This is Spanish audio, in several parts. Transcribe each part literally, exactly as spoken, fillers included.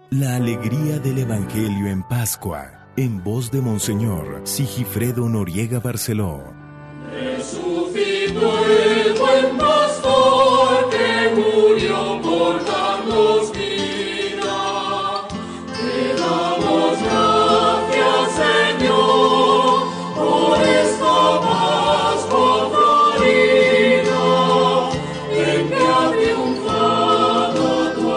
La alegría del Evangelio en Pascua, en voz de Monseñor Sigifredo Noriega Barceló. Resucitó el buen pastor que murió por darnos vida. Te damos gracias, Señor, por esta Pascua florida, en que ha triunfado tu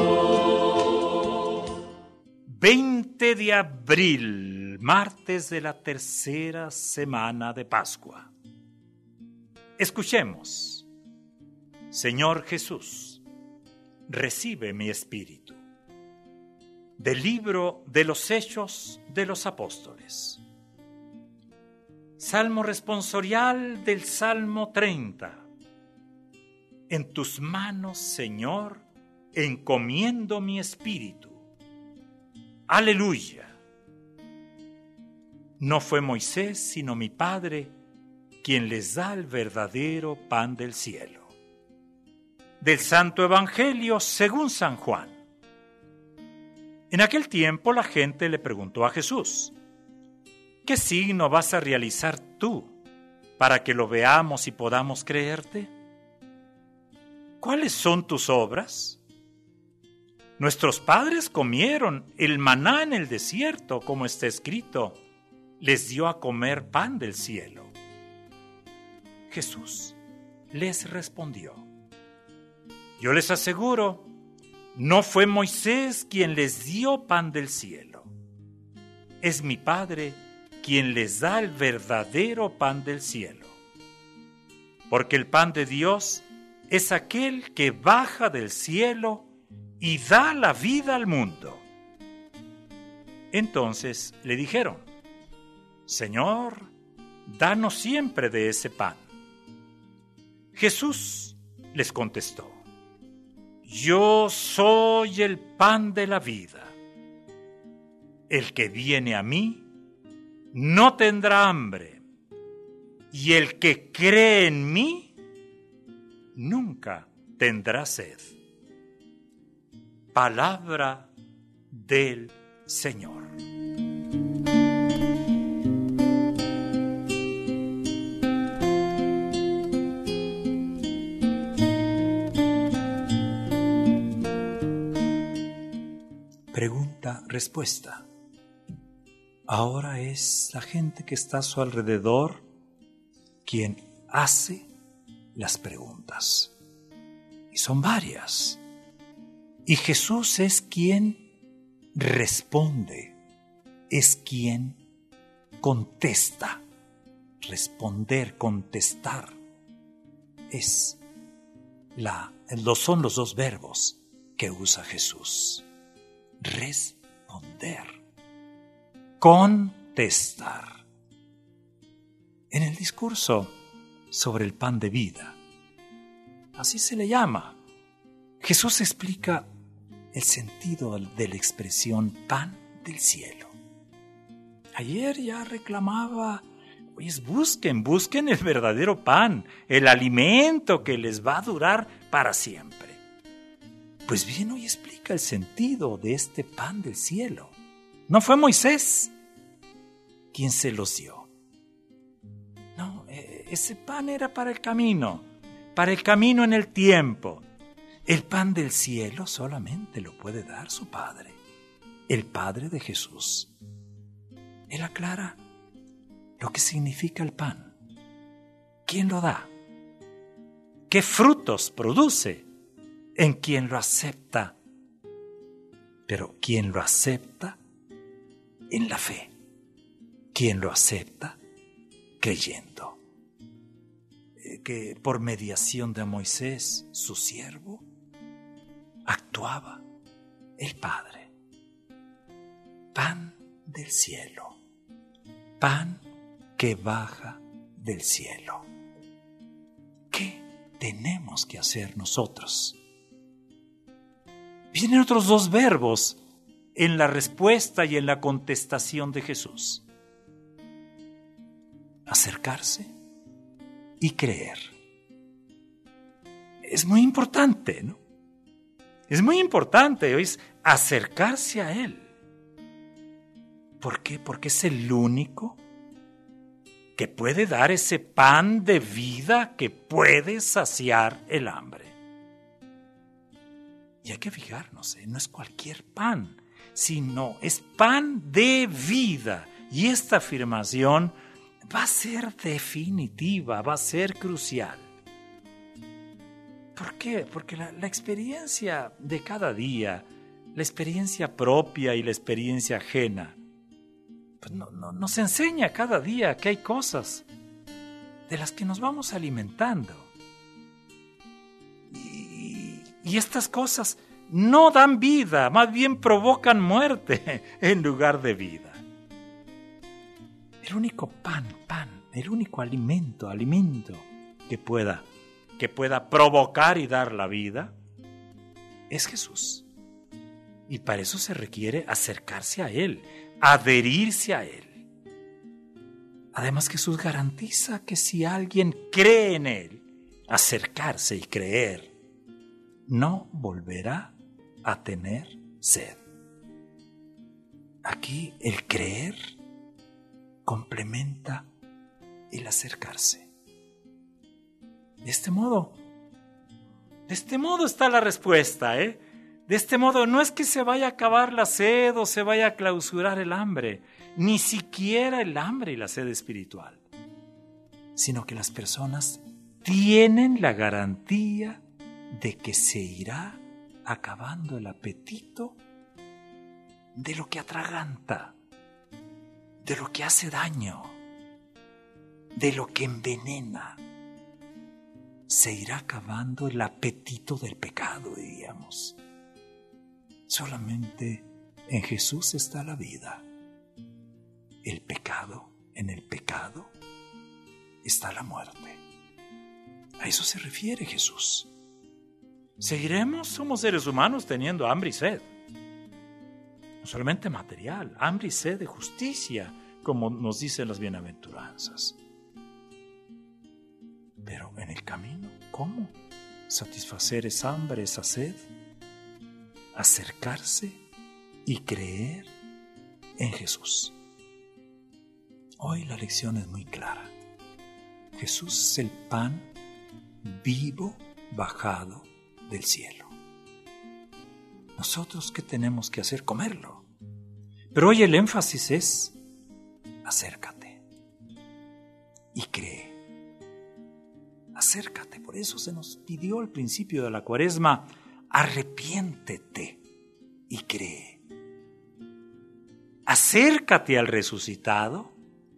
amor. veinte de abril, martes de la tercera semana de Pascua. Escuchemos. Señor Jesús, recibe mi espíritu. Del libro de los Hechos de los Apóstoles. Salmo responsorial del Salmo treinta. En tus manos, Señor, encomiendo mi espíritu. Aleluya. No fue Moisés, sino mi Padre, quien les da el verdadero pan del cielo. Del Santo Evangelio según San Juan. En aquel tiempo la gente le preguntó a Jesús: ¿qué signo vas a realizar tú para que lo veamos y podamos creerte? ¿Cuáles son tus obras? Nuestros padres comieron el maná en el desierto, como está escrito, les dio a comer pan del cielo. Jesús les respondió: yo les aseguro, no fue Moisés quien les dio pan del cielo. Es mi Padre quien les da el verdadero pan del cielo. Porque el pan de Dios es aquel que baja del cielo y da la vida al mundo. Entonces le dijeron: Señor, danos siempre de ese pan. Jesús les contestó: yo soy el pan de la vida. El que viene a mí no tendrá hambre, y el que cree en mí nunca tendrá sed. Palabra del Señor. Pregunta, respuesta. Ahora es la gente que está a su alrededor quien hace las preguntas. Y son varias. Y Jesús es quien responde, es quien contesta. Responder, contestar, es la, son los dos verbos que usa Jesús. Responder, contestar. En el discurso sobre el pan de vida, así se le llama, Jesús explica el sentido de la expresión pan del cielo. Ayer ya reclamaba: oye, busquen, busquen el verdadero pan, el alimento que les va a durar para siempre. Pues bien, hoy explica el sentido de este pan del cielo. No fue Moisés quien se los dio. No, ese pan era para el camino, para el camino en el tiempo. El pan del cielo solamente lo puede dar su Padre, el Padre de Jesús. Él aclara lo que significa el pan. ¿Quién lo da? ¿Qué frutos produce en quien lo acepta? Pero quien lo acepta en la fe, quien lo acepta creyendo. Eh, que por mediación de Moisés, su siervo, actuaba el Padre. Pan del cielo, pan que baja del cielo. ¿Qué tenemos que hacer nosotros? Vienen otros dos verbos en la respuesta y en la contestación de Jesús: acercarse y creer. Es muy importante, ¿no? Es muy importante, es acercarse a Él. ¿Por qué? Porque es el único que puede dar ese pan de vida que puede saciar el hambre. Y hay que fijarnos, ¿eh? No es cualquier pan, sino es pan de vida. Y esta afirmación va a ser definitiva, va a ser crucial. ¿Por qué? Porque la, la experiencia de cada día, la experiencia propia y la experiencia ajena, pues no, no, nos enseña cada día que hay cosas de las que nos vamos alimentando. Y, y estas cosas no dan vida, más bien provocan muerte en lugar de vida. El único pan, pan, el único alimento, alimento que pueda, que pueda provocar y dar la vida es Jesús. Y para eso se requiere acercarse a Él, adherirse a Él. Además, Jesús garantiza que si alguien cree en Él, acercarse y creer, no volverá a tener sed. Aquí el creer complementa el acercarse. De este modo, de este modo está la respuesta, ¿eh? De este modo no es que se vaya a acabar la sed o se vaya a clausurar el hambre, ni siquiera el hambre y la sed espiritual, sino que las personas tienen la garantía de que se irá acabando el apetito de lo que atraganta, de lo que hace daño, de lo que envenena. Se irá acabando el apetito del pecado, diríamos. Solamente en Jesús está la vida. El pecado, en el pecado está la muerte. A eso se refiere Jesús. Seguiremos, somos seres humanos teniendo hambre y sed. No solamente material, hambre y sed de justicia, como nos dicen las bienaventuranzas. Pero en el camino, ¿cómo satisfacer esa hambre, esa sed? Acercarse y creer en Jesús. Hoy la lección es muy clara. Jesús es el pan vivo bajado del cielo. Nosotros, ¿qué tenemos que hacer? Comerlo. Pero hoy el énfasis es: acércate y cree. Acércate. Por eso se nos pidió al principio de la Cuaresma: arrepiéntete y cree. Acércate al resucitado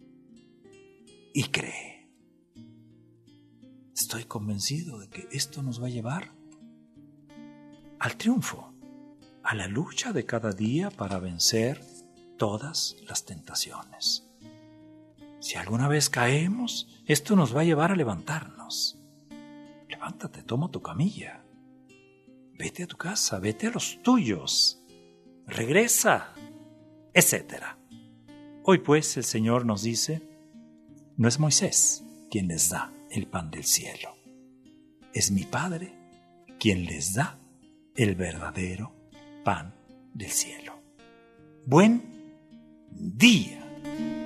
y cree. Estoy convencido de que esto nos va a llevar al triunfo, a la lucha de cada día para vencer todas las tentaciones. Si alguna vez caemos, esto nos va a llevar a levantarnos. Levántate, toma tu camilla. Vete a tu casa, vete a los tuyos, regresa, etcétera. Hoy pues el Señor nos dice: no es Moisés quien les da el pan del cielo, es mi Padre quien les da el verdadero pan del cielo. Buen día.